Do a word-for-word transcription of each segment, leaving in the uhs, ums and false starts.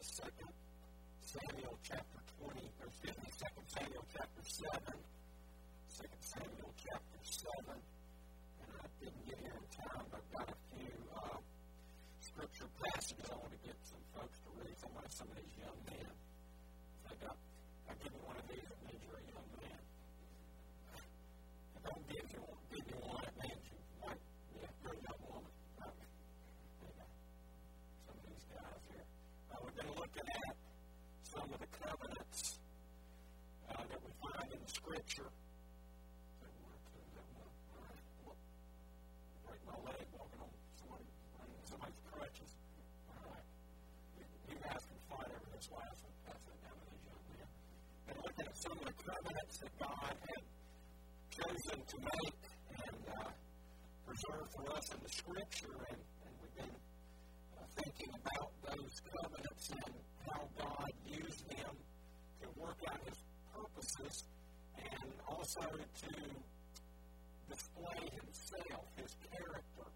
Second Samuel chapter twenty, or excuse me, Second Samuel chapter seven. Second Samuel chapter seven. And I didn't get here in time, but I've got a few uh, scripture passages I want to get some folks to read. Some of, some of these young men. I got, I'll give you one of these. It means you're a young man. I don't give you one. Give you one. It means you might be a good young woman. Okay. Some of these guys here. Uh, we've been looking at some of the covenants uh, that we find in the Scripture. Is that one or two? Is that one? All right. Well, break my leg walking on somebody, somebody's crutches. All right. You, you guys can fight over this while I pass it down to these young men. And looking at some of the covenants that God had chosen to make and uh, preserve for us in the Scripture, and, and we've been uh, thinking about those covenants and how God used them to work out His purposes and also to display Himself, His character.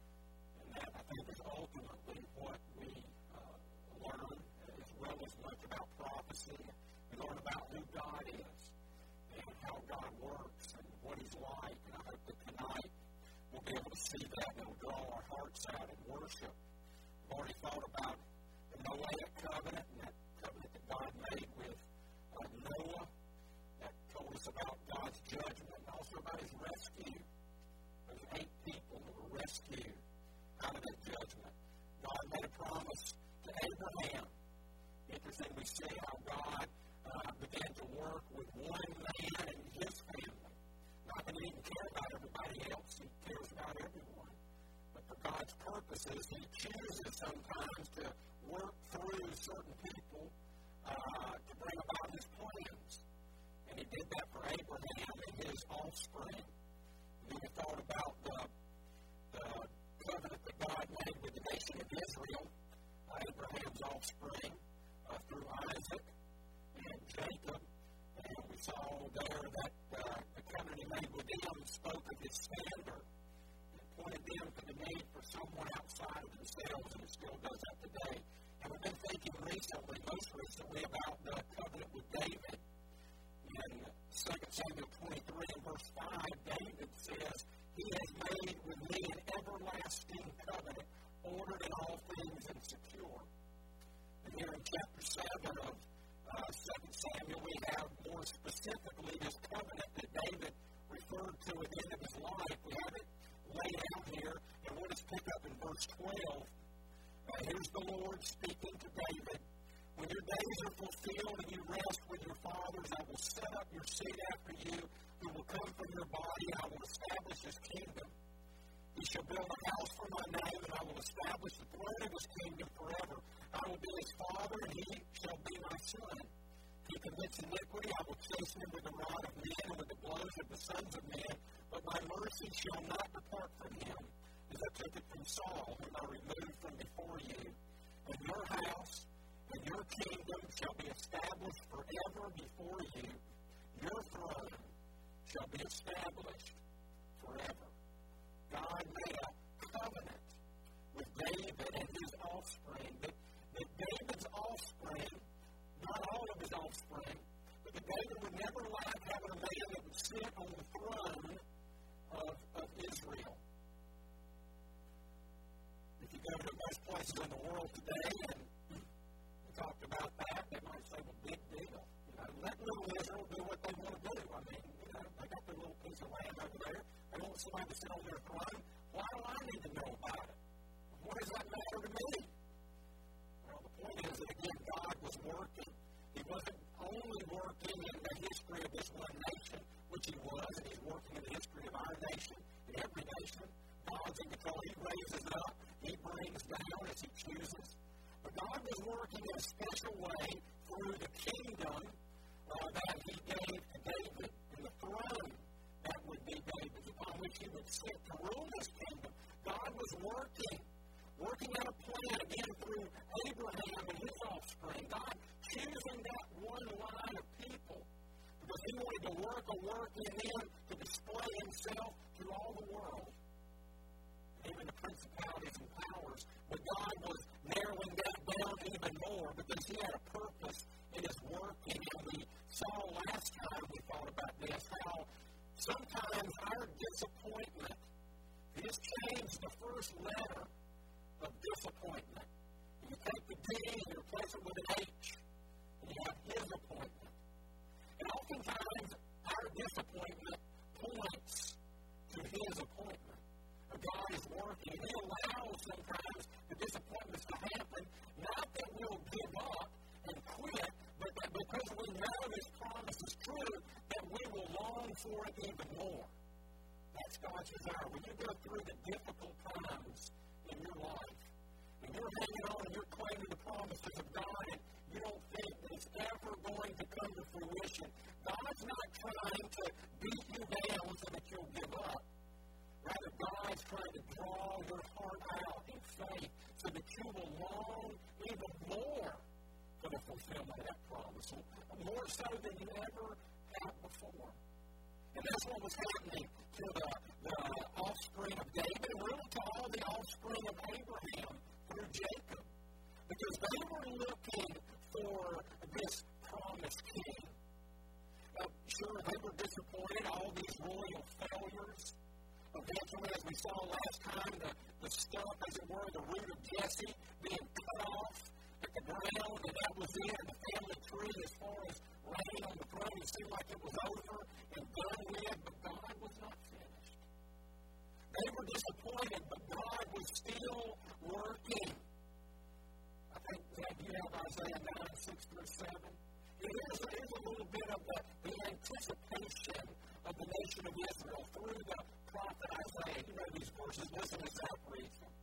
And that, I think, is ultimately what we uh, learn, as well as much about prophecy. We learn about who God is and how God works and what He's like. And I hope that tonight we'll be able to see that and it will draw our hearts out in worship. We've already thought about the Noahic covenant and that covenant that God made with uh, Noah. That told us about God's judgment and also about His rescue. Those eight people that were rescued out of that judgment. God made a promise to Abraham. Interesting, we see how God uh, began to work with one man and his family. Not that He didn't care about everybody else. He cares about everyone. But for God's purposes, He chooses sometimes to work through certain people uh, to bring about His plans. And He did that for Abraham and his offspring. And then we thought about the, the covenant that God made with the nation of Israel, uh, Abraham's offspring, uh, through Isaac and Jacob. And we saw there that uh, the covenant He made with them spoke of His standard and pointed them to the need for someone outside of themselves, and it still does that today. And we've been thinking recently, most recently, about the covenant with David. In Second Samuel twenty-three and verse five, David says, He has made with me an everlasting covenant, ordered in all things and secure. And here in chapter seven of uh, Second Samuel, we have more specifically this covenant that David referred to at the end of his life. We have it laid out here, and we'll just pick up in verse twelve. Uh, here's the Lord speaking to David. When your days are fulfilled and you rest with your fathers, I will set up your seed after you, who will come from your body. I will establish His kingdom. He shall build a house for my name, and I will establish the throne of His kingdom forever. I will be His father, and He shall be my son. If He commits iniquity, I will chasten him with the rod of men and with the blows of the sons of men. But my mercy shall not depart from him, as I took it from Saul, whom I removed from before you. And your house and your kingdom shall be established forever before you. Your throne shall be established forever. God made a covenant with David and his offspring, that, that David's offspring, not all of his offspring, but that David would never lack having a man that would sit on the throne of, of Israel. If you go to most places in the world today and we talked about that, they might say, well, big deal. You know, let little Israel do what they want to do. I mean, you know, they got their little piece of land over there. They want somebody to sit on their throne. Why do I need to know about it? What does that matter to me? Well, the point is that, again, God was working. He wasn't only working in the history of this one nation, which He was, and He's working in the history of our nation, in every nation. God's in control. He raises up. He brings down as He chooses. But God was working in a special way through the kingdom uh, that He gave to David, and the throne that would be David's, upon which He would sit to rule His kingdom. God was working, working out a plan again through Abraham and his offspring. God choosing that one line of people because He wanted to work a work in them to display Himself to all the world, even the principalities and powers. But God was narrowing that down even even more because he had a purpose in his working. And we saw last time we thought about this, how sometimes our disappointment, you just change the first letter of disappointment. You take the D and you replace it with an H, and you have his appointment. And oftentimes, our disappointment points to his appointment. God is working. He allows sometimes the disappointments to happen, not that we'll give up and quit, but that because we know his promise is true, that we will long for it even more. That's God's desire. When you go through the difficult times in your life, and you're hanging on and you're claiming the promises of God, and you don't think that it's ever going to come to fruition, God's not trying to beat you down so that you'll give up. Rather, God's trying to draw your heart out in faith so that you will long even more for the fulfillment of that promise, more so than you ever have before. And that's what was happening to the, the offspring of David, and really to all the offspring of Abraham through Jacob, because they were looking for this promised king. Uh, sure, they were disappointed, all these royal failures. Eventually, as we saw last time, the, the stump, as it were, the root of Jesse being cut off at the ground, and that was it. And the family tree, as far as reigning on the throne, it seemed like it was over and done with, but God was not finished. They were disappointed, but God was still working. I think, Zach, you have Isaiah nine, six through seven. Here's, here's a little bit of the, the anticipation of the nation of Israel through the prophet Isaiah. You know these verses. Listen as Zach reads them.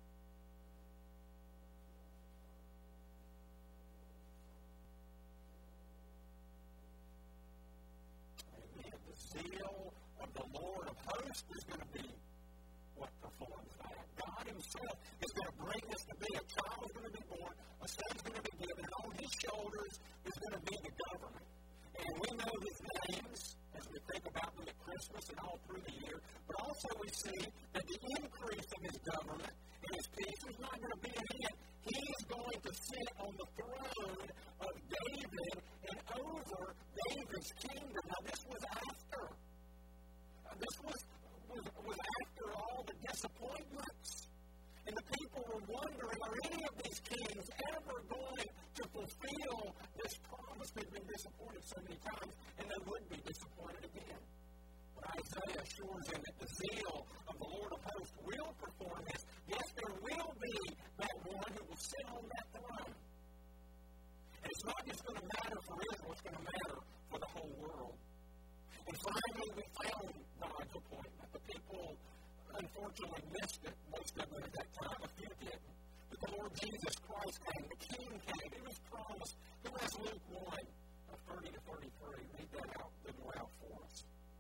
Amen. The zeal of the Lord of hosts is going to be what performs that. God himself is going to bring this to be. A child is going to be born. A son is going to be given. And on his shoulders is going to be the government. And we know his names as we think about them at Christmas and all through the year. But also we see that the increase of his government and his peace is not going to be an end. He is going to sit on the throne of David and over David's kingdom. Now this was after. Uh, this was, was, was after all the disappointments. And the people were wondering, are any of these kings ever going to fulfill this promise? They've been disappointed so many times, and they would be disappointed again. But Isaiah assures them that the zeal of the Lord of hosts will perform this. Yes, there will be that one who will sit on that throne. And it's not just going to matter for Israel, it's going to matter for the whole world. And finally, we found God's appointment. The people, unfortunately, missed it. Most of them at that time, a few didn't. But the Lord Jesus Christ came, the King came. He was promised. Who has Luke one, thirty to thirty-three? Read that out, read it out for us.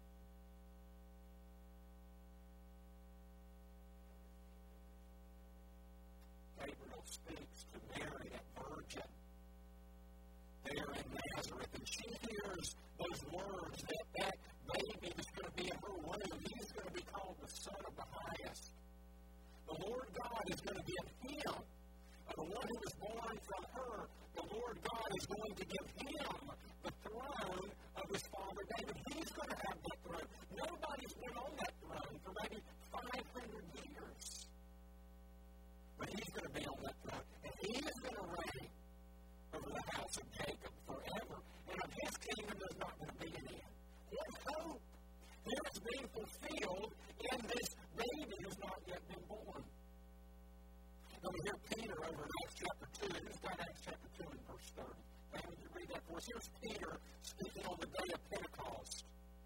Gabriel speaks to Mary, that virgin, there in Nazareth, and she hears those words that that baby that's going to be in her womb, he's going to be called the Son of the Highest. The Lord God is going to give him, uh, the one who was born from her, the Lord God is going to give him the throne of his father David. He's going to have that throne. Nobody's been on that throne for maybe five hundred years. But he's going to be on that throne. And he is going to reign over the house of Jacob forever. And of his kingdom there's not going to be an end. What hope! Here it's being fulfilled in this baby who's not yet been born. Now we hear Peter over in Acts chapter two. Who's got Acts chapter two and verse thirty? Now would you read that for us? Here's Peter speaking on the day of Pentecost.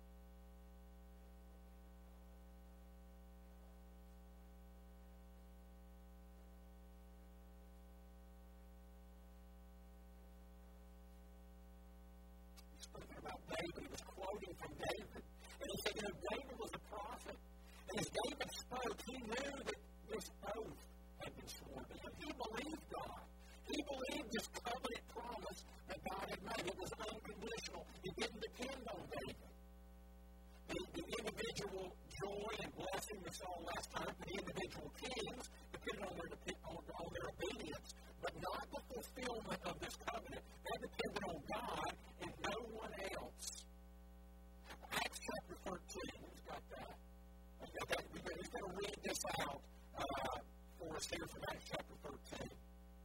He's speaking about David. He was quoting from David. And he said, you know, David was a prophet. And as David spoke, he knew that this oath had been sworn to him. He believed God. He believed this covenant promise that God had made. It was unconditional. It didn't depend on David. The, the individual joy and blessing we saw last time for the individual kings depended on their, on, on their obedience, but not the fulfillment going to read this out uh, for us here from Acts chapter thirteen.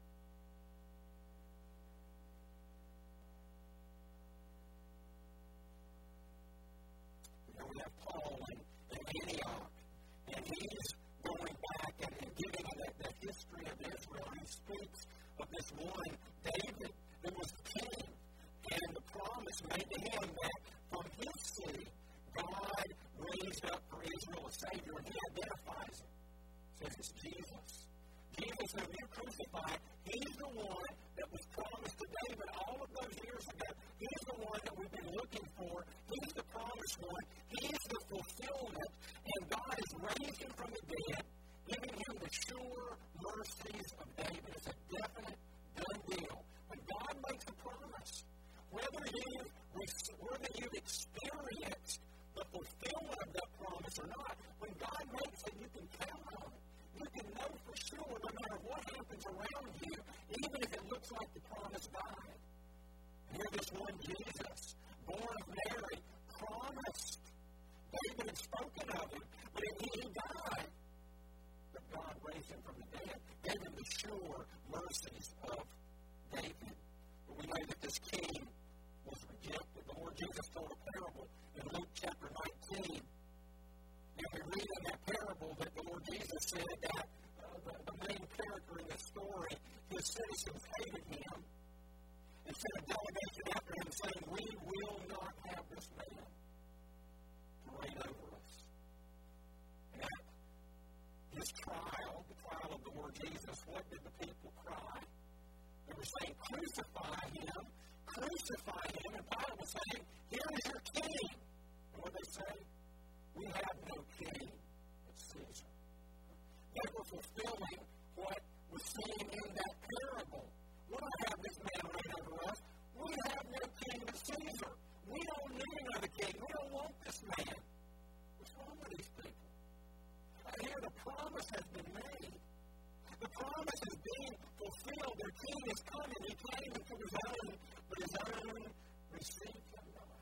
You know, we have Paul in, in Antioch, and he's going back and, and giving the, the history of Israel. He speaks of this one, David, who was the king, and the promise made to him that from his seed, God raised up for Israel a Savior, and he identifies him. Says it's Jesus. Jesus, whom you crucified, he's the one that was promised to David all of those years ago. He's the one that we've been looking for. He's the promised one. He's the fulfillment, and God has raised him from the dead, giving him the sure mercies of David. It's a definite, done deal. When God makes a promise, whether you've, whether you've experienced the fulfillment of that promise or not, when God makes it, you can count on it. You can know for sure, no matter what happens around you, even if it looks like the promise died. Here this one Jesus, born of Mary, promised. David had spoken of him, but he died. But God raised him from the dead, gave him the sure mercies of David. But we know that this king was rejected. The Lord Jesus told a parable in Luke chapter nineteen. And we read in that parable that the Lord Jesus said that uh, the, the main character in this story, his citizens hated him and sent a delegation after him saying, we will not have this man to reign over us. And at his trial, the trial of the Lord Jesus, what did the people cry? They were saying, crucify him, crucify him. And Pilate was saying, here is your king. And what did they say? We have no king but Caesar. They were fulfilling what was seen in that parable. We don't have this man reign over us. We have no king but Caesar. We don't need another king. We don't want this man. What's wrong with these people? And here the promise has been made. The promise is being fulfilled. Their king is coming. He came into his own, but his own received him not.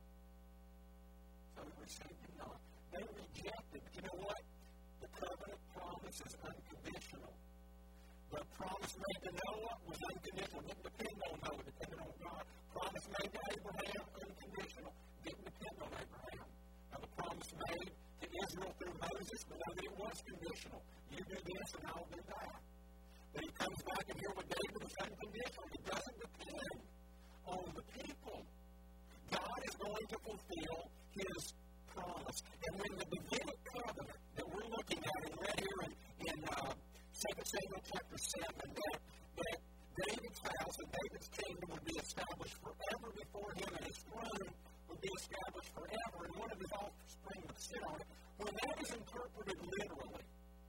So he received him not. They rejected. But you know what? The covenant promise is unconditional. The promise made to Noah was unconditional. Didn't depend on Noah, depended on God. Promise made to Abraham, unconditional. Didn't depend on Abraham. Now the promise made to Israel through Moses, we know that it was conditional. You do this and I'll do that. But he comes back and here with David, it's unconditional. It doesn't depend on the people. God is going to fulfill his promise. And when the Davidic covenant that we're looking at and read here in, in uh, Second Samuel chapter seven, that, that David's house and David's kingdom would be established forever before him, and his throne would be established forever, and one of his offspring would sit on it. When that is interpreted literally,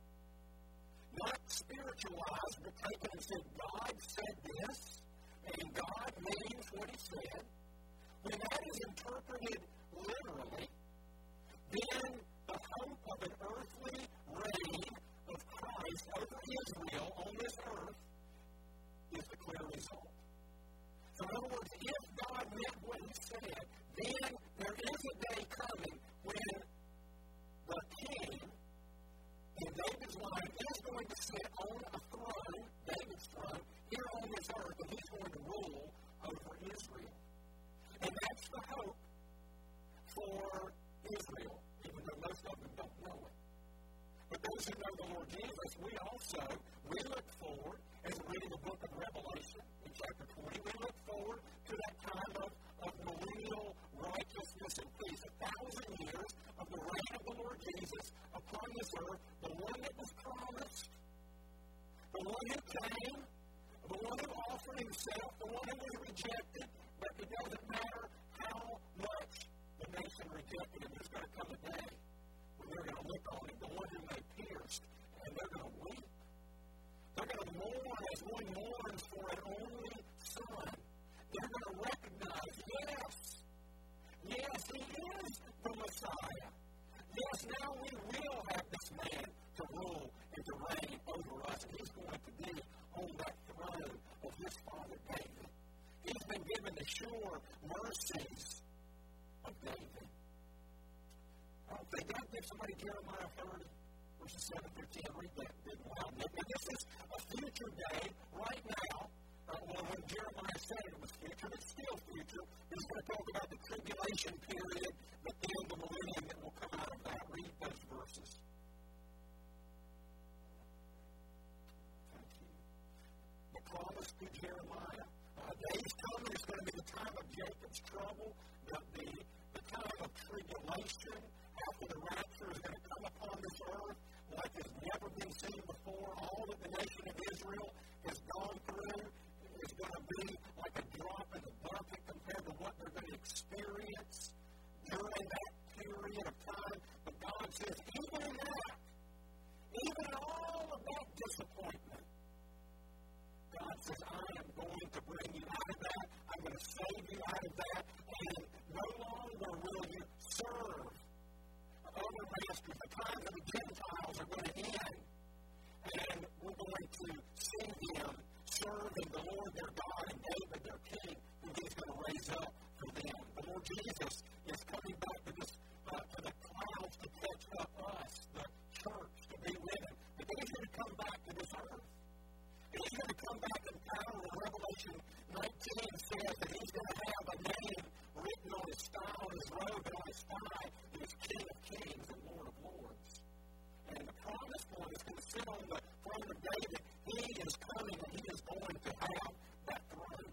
not spiritualized, but taken and said, God said this, and God means what he said, when that is interpreted literally, then the hope of an earthly reign of Christ over Israel on this earth is the clear result. So in other words, if God meant what he said, then there is a day coming when the king in David's line is going to sit on a throne, David's throne, here on this earth, and he's going to rule over Israel. And that's the hope for Israel, even though most of them don't know it. But those who know the Lord Jesus, we also, we look forward, as we read in the book of Revelation, in chapter twenty, we look forward to that time of, of millennial righteousness and peace, a thousand years of the reign of the Lord Jesus upon this earth, the one that was promised, the one who came, the one who offered himself, the one who was rejected, but it doesn't matter how much the nation rejected him. There's going to come a day when they're going to look on him, the one whom they pierced, and they're going to weep. They're going to mourn as one mourns for an only son. They're going to recognize, yes, yes, he is the Messiah. Yes, now we will have this man to rule and to reign over us, and he's going to be on that throne of his father David. He's been given the sure mercies of David. Oh, they got to give somebody Jeremiah thirty. verses seven through ten. Read that big loud. And this is a future day right now. Uh, well, when Jeremiah said it was future, it's still future. He's going to talk about the tribulation period, but then the millennium that will come out of that. Read those verses. Thank you. The promise to Jeremiah. Uh, days coming is going to be the time of Jacob's trouble, the, the, the time of tribulation after the rapture is going to come upon this earth like has never been seen before. All that the nation of Israel has gone through is going to be like a drop in the bucket compared to what they're going to experience during that period of time. But God says, even in that, even in all of that disappointment, God says, I am going to bring you out of that. I'm going to save you out of that. And no longer will you serve other masters. The times of the Gentiles are going to end. And we're going to see them serving the Lord their God and David their king, who he's going to raise up for them. The Lord Jesus is coming back to, this, uh, to the clouds to catch up us, the church, to be with him. But then he's going to come back to this earth. And he's going to come back in power. In Revelation nineteen says that he's going to have a name written on his thigh, on his robe, and on his thigh, and it's King of Kings and Lord of Lords. And the promised one is going to sit on the throne of David. He is coming, and he is going to have that throne.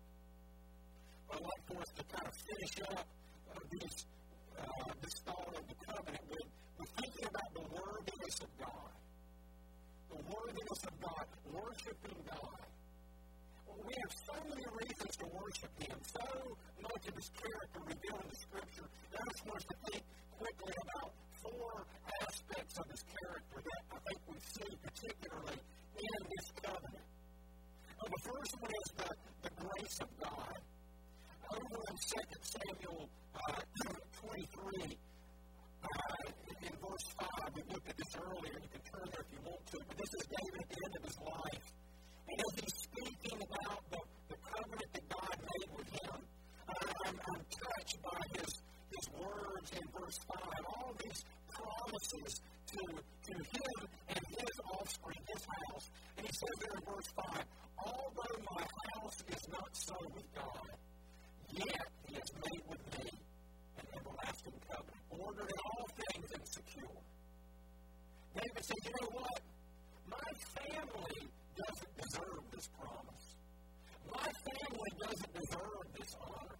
I'd like for us to kind of finish up uh, these, uh, this thought of the covenant with, with thinking about the worthiness of God. The worthiness of God, worshiping God. Well, we have so many reasons to worship him, so much of his character revealed in the Scripture. I just want us to think quickly about four aspects of his character that I think we see particularly in this covenant. Well, the first one is the, the grace of God. Over in Second Samuel uh, twenty-three, uh, in verse five, we looked at this earlier. You can turn there if you want to, but this is David at the end of his life. And as he's speaking about the, the covenant that God made with him, uh, I'm, I'm touched by his, his words in verse five. All these promises to, to him and his offspring, his house. And he says there in verse five, although my house is not so with God, yet he has made with me an everlasting covenant, ordered in all things and secure. David said, you know what? My family doesn't deserve this promise. My family doesn't deserve this honor.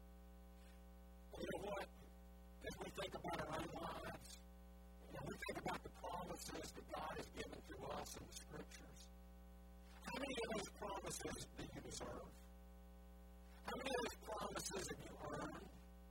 You know what? As we think about our own lives, and we think about the promises that God has given to us in the Scriptures, how many of those promises do you deserve? How many of those promises have you earned?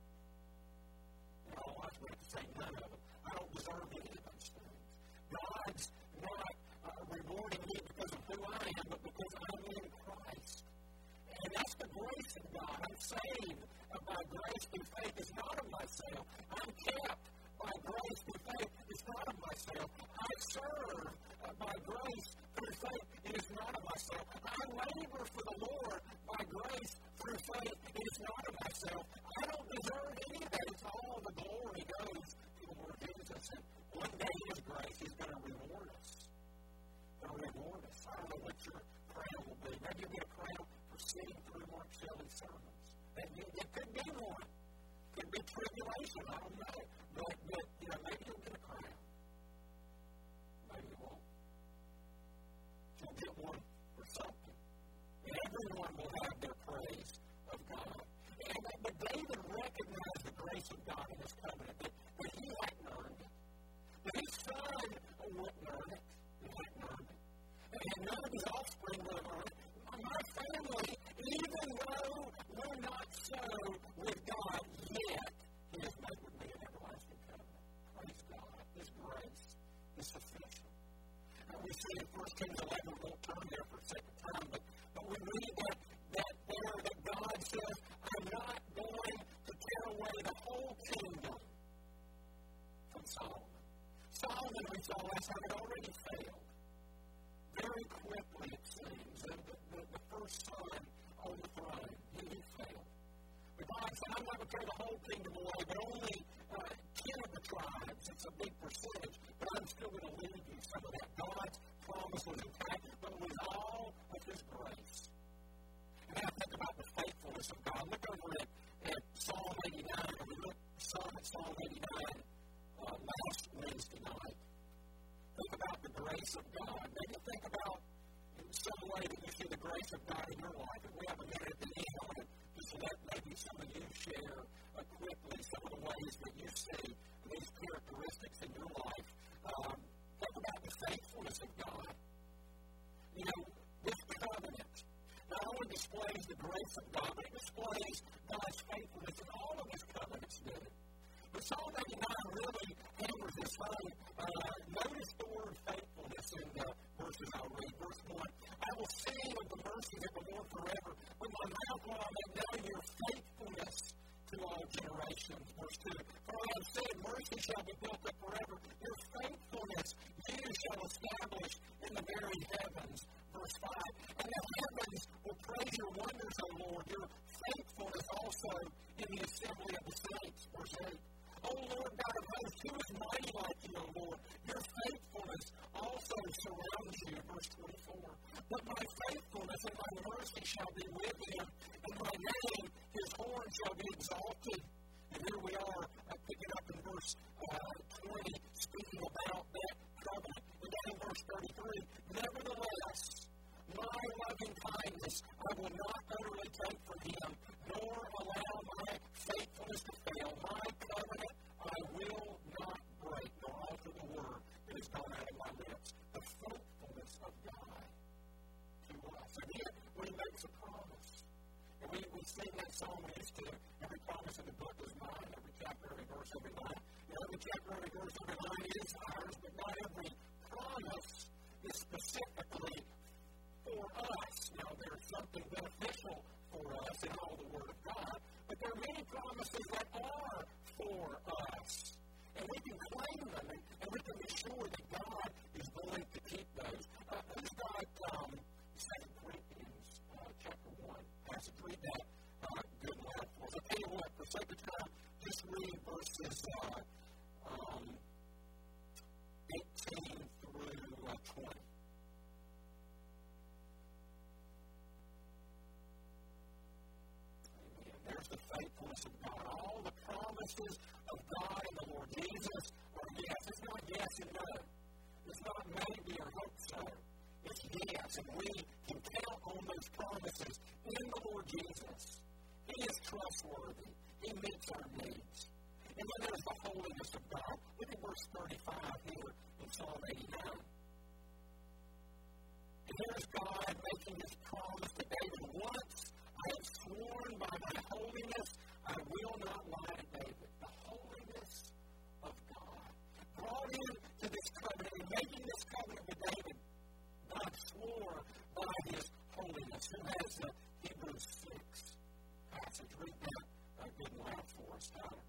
You know, I was going to say none of them. I don't deserve any of those things. God's not uh, rewarding me because of who I am, but because I'm in Christ. And that's the grace of God. I'm saved by grace through faith. It's not of myself. I'm kept by grace through faith. It's not of myself. I serve uh, by grace through faith. It is not of myself. I labor for the Lord by grace through faith. It is not of myself. I don't deserve any of that. It's all the glory goes to the Lord Jesus. And one day His grace is going to reward us. Going to reward us. I don't know what your crown will be. Maybe you'll get a crown for sitting through Mark Shelley's sermons. That you, it could be one. Could be tribulation. I don't know. But, but you know, maybe you'll get a crown. Maybe you won't. You'll get one for something. And everyone will have their praise of God. And, but David recognized the grace of God in his covenant, that, that he hadn't earned it. That his son wouldn't earn it. He hadn't earned it. And none of his offspring would have earned it. My family, even though we're not so with God yet, He has made with me an everlasting covenant. Praise God. His grace is sufficient. And we see in First Kings eleven, we won't turn there for a second time, but, but we read that, that there that God says, I'm not going to tear away the whole kingdom from Solomon. Solomon, we saw last time, had already failed. Very quickly, it seems, the, the, the first son on the throne, he, he failed. But God said, I'm not going to tear the whole kingdom away, but only uh, ten of the tribes. It's a big percentage, but I'm still going to leave grace of God. Maybe think about in some way that you see the grace of God in your life. If we have a minute at the end, I want to just let maybe some of you share uh, quickly some of the ways that you see these characteristics in your life. Um, think about the faithfulness of God. You know, this covenant not only displays the grace of God, but it displays God's faithfulness, and all of his covenants do. But Psalm eighty-nine really hammers this home. Uh, notice the word faithfulness in the verses I'll read. Verse one, I will sing of the mercies of the Lord forever. With my mouth while I may know your faithfulness to all generations. Verse two, for I have said, mercy shall be built up forever. Your faithfulness you shall establish in the very heavens. Verse five, and the heavens will praise your wonders, O Lord, your faithfulness also in the assembly of the saints. Verse eight, O Lord God of hosts, who is mighty like you, O Lord? Your faithfulness also surrounds you. Verse twenty-four, but my faithfulness and my mercy shall be with him, and my name, his horn shall be exalted. And here we are, uh, picking up in verse uh, twenty, speaking about that covenant. And then in verse thirty-three, nevertheless, my loving kindness I will not utterly take from him, nor allow my faithfulness to fail. My covenant I will not break, nor alter the word that has gone out of my lips. The faithfulness of God to us. Again, when he makes a promise, and we, we sing that song we used to, every promise in the book is mine, every chapter, every verse, every line. You know, every chapter, every verse, every line is ours, but not every promise is specifically for us. Now, there's something beneficial for us in all the Word of God, but there are many promises that are for us. And we can claim them, and, and we can be sure that God is going to keep those. Uh, who's got um, Second Corinthians uh, chapter one? Passage, read that uh, good and loud for us. I'll tell you what, for sake of time, just read verses uh, um, eighteen through uh, twenty. There's the faithfulness of God. All the promises of God and the Lord Jesus are yes. It's not yes and no. It's not maybe or hope so. It's yes. And we can count on those promises in the Lord Jesus. He is trustworthy. He meets our needs. And then there's the holiness of God. Look at verse thirty-five here in Psalm eighty-nine. And here's God making his promise to David. Once I have sworn by my holiness, I will not lie to David. The holiness of God. Brought into this covenant, and making this covenant with David, God swore by his holiness. Who has the Hebrews six passage? Read that uh, good and loud for us, Tyler.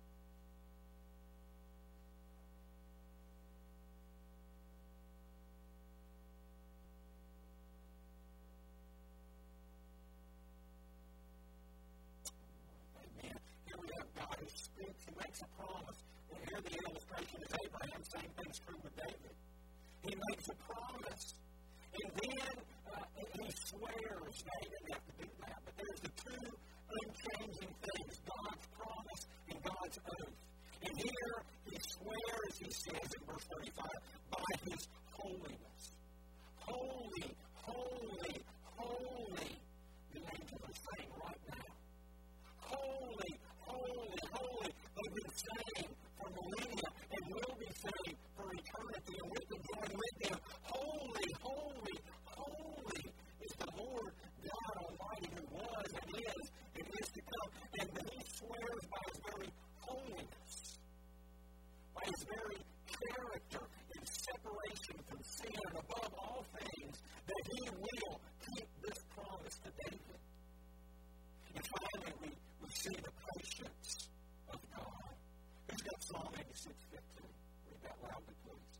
Speaks, he makes a promise. And here the illustration is Abraham. Same thing's true with David. He makes a promise. And then uh, he swears. Now, he didn't have to do that. But there's the two unchanging things, God's promise and God's oath. And here he swears, he says in verse thirty-five, by his holiness. Holy, holy, holy. The angels are saying right now. Holy, holy, holy. They've been saying for millennia and will be saying for eternity, and we can join with them. Holy, holy, holy is the Lord God Almighty, who was and is and is to come. And then he swears by his very holiness, by his very character in separation from sin, and above all things, that he will keep this promise to David. And finally, we, we see the patience of God. Who's got Psalm eighty-six fifteen? Read that loudly, please.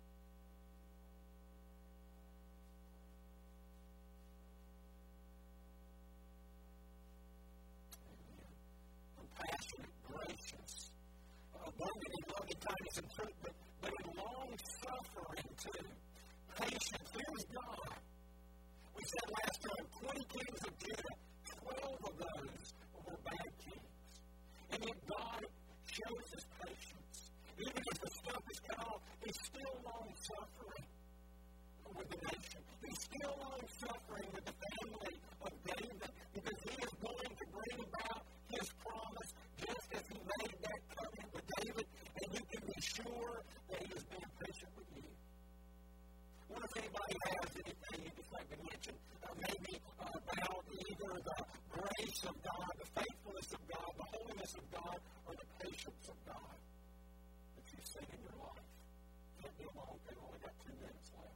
Amen. Compassionate, gracious, abundant in loving kindness and truth, but, but in long suffering too. Patience. Here's God. We said last time, twenty kings of Judah, twelve of those were bad kings. And yet God shows his patience. Even if the stuff is cut off, he's still long suffering. with the nation. He's still long-suffering with the family of David because he is going to bring about his promise just as he made that covenant with David, and you can be sure that he is being patient with you. I wonder if anybody has anything you'd just like to mention, uh, maybe uh, about either the grace of God, the faithfulness of God, the holiness of God, or the patience of God that you've seen in your life. Can't be long, we've only got two minutes left.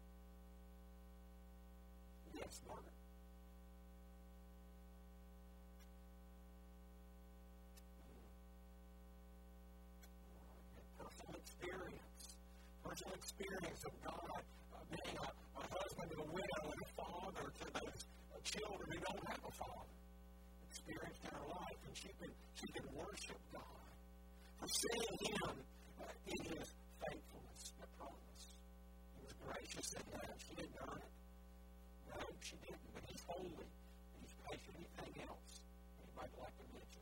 Yes, Margaret. Personal experience. Personal experience of God uh, being a, a husband to a widow and a father to those uh, children who don't have a father. Experienced in her life, and she can, she can worship God. For seeing Him uh, in His faithfulness, the promise. He was gracious in that. She didn't earn it. No, she didn't, but He's holy, and He's patient. Anything else anybody would like to mention?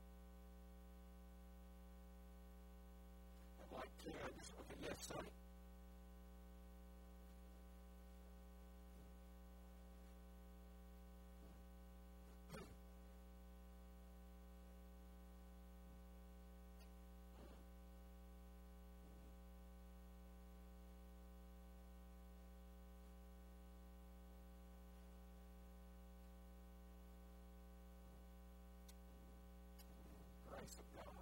I'd like to, uh, just, okay, yes, Sonny? Of God.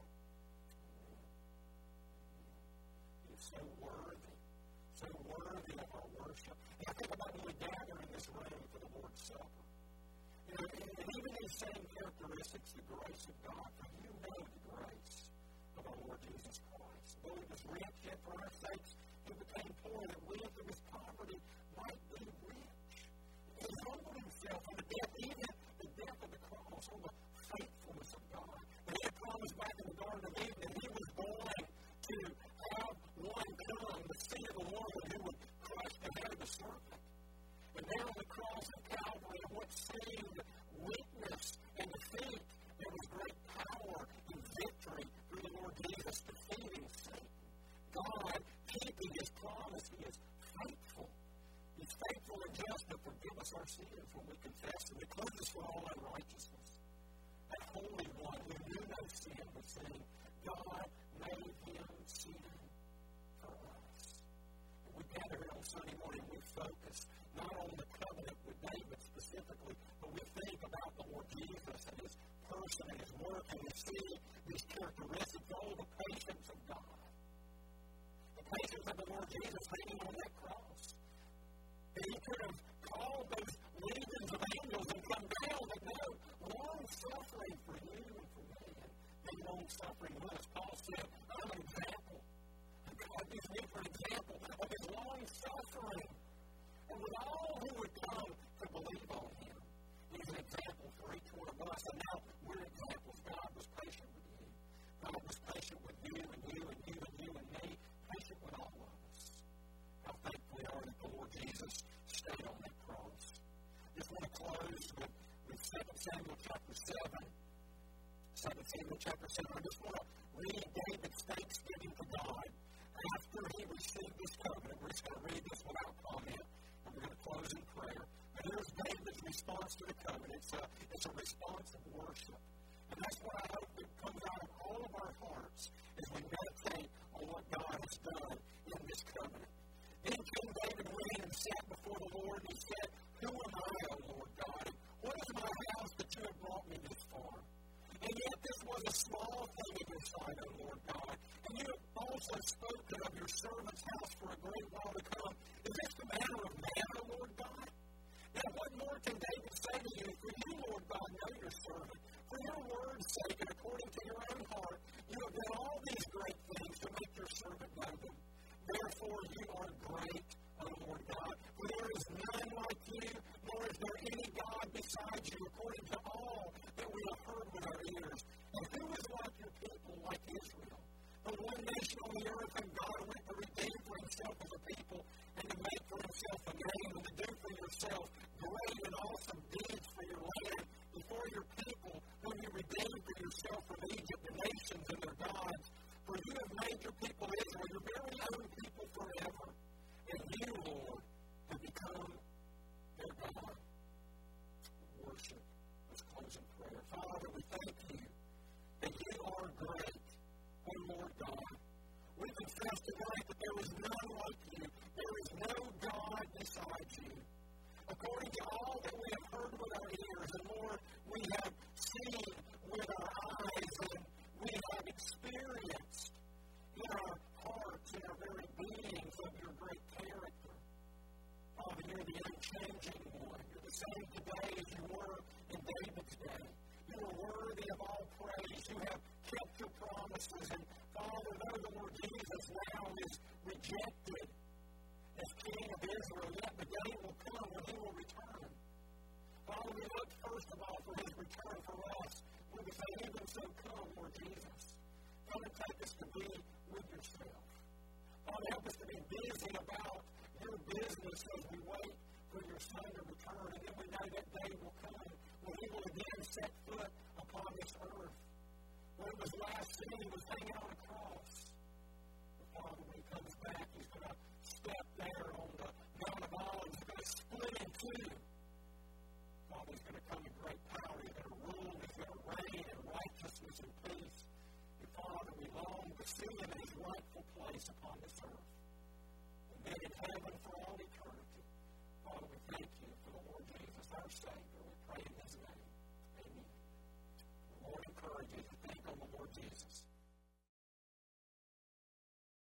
He is so worthy, so worthy of our worship. And I think about when we gather in this room for the Lord's Supper. You know, and, and even these same characteristics, the grace of God, for you know the grace of our Lord Jesus Christ. Though He was rich, yet for our sakes He became poor, that we through His poverty might be rich. He humbled Himself on the death, even the death of the cross, on the faithfulness of God. And He had promised back in the Garden of Eden that He was going to have one come, the seed of the woman, who would crush the head of the serpent. And there on the cross of Calvary, in what seemed weakness and defeat, there was great power and victory through the Lord Jesus defeating Satan. God keeping His promise. He is faithful. He's faithful and just to forgive us our sins when we confess and to cleanse us from all unrighteousness. That Holy One who knew no sin was saying, God made Him sin for us. And we gather here on Sunday morning, we focus not on the covenant with David specifically, but we think about the Lord Jesus and His person and His work, and we see these characteristics, all the patience of God. The patience of the Lord Jesus hanging on that cross. And He could have called those legions of angels and come down, but no, long-suffering for you and for me, and being long-suffering with us. Paul said, I'm an example. God gives me for an example of His long-suffering. And with all who would come to believe on Him, He's an example for each one of us. And now we're examples. God was patient with you. God was patient with you and you and you and you and me, patient with all of us. How thankful we are that the Lord Jesus stayed on that cross. Just want to close with with Second Samuel chapter seven. Second Samuel chapter seven. I just want to read David's thanksgiving to God after he received this covenant. We're just going to read this without comment, and we're going to close in prayer. And here's David's response to the covenant. It's a, it's a response of worship. And that's what I hope that comes out of all of our hearts as we meditate on what God has done in this covenant. Then King David went in and sat before the Lord, and he said, Who am I, O Lord God? What is my house that you have brought me this far? And yet this was a small thing in your sight, O Lord God. And you have also spoken of your servant's house for a great while to come. Is this the manner of man, O Lord God? Now what more can David say to you? For you, Lord God, know your servant. For your word's sake and according to your own heart, you have done all these great things to make your servant know them. Therefore you are great, O Lord God. For there is none like you, nor is there any God besides you, according to all that we have heard with our ears. And who is like your people, like Israel? The one nation on the earth whom God went to redeem for Himself as a people. purposes. And Father, though the Lord Jesus now is rejected as King of Israel, yet the day will come when he will return. Father, we look first of all for his return for us. When we say, even so come, Lord Jesus. Father, take us to be with yourself. Father, help us to be busy about your business as we wait for your Son to return. And then we know that day will come when he will again set foot upon this earth. When it was last seen, he was hanging on a cross. But Father, when he comes back, he's going to step there on the Mount of Olives. He's going to split in two. Father, he's going to come in great power. He's going to rule. He's going to reign in righteousness and peace. And Father, we long to see him in his rightful place upon this earth. And then in heaven for all eternity. Father, we thank you for the Lord Jesus, our Savior.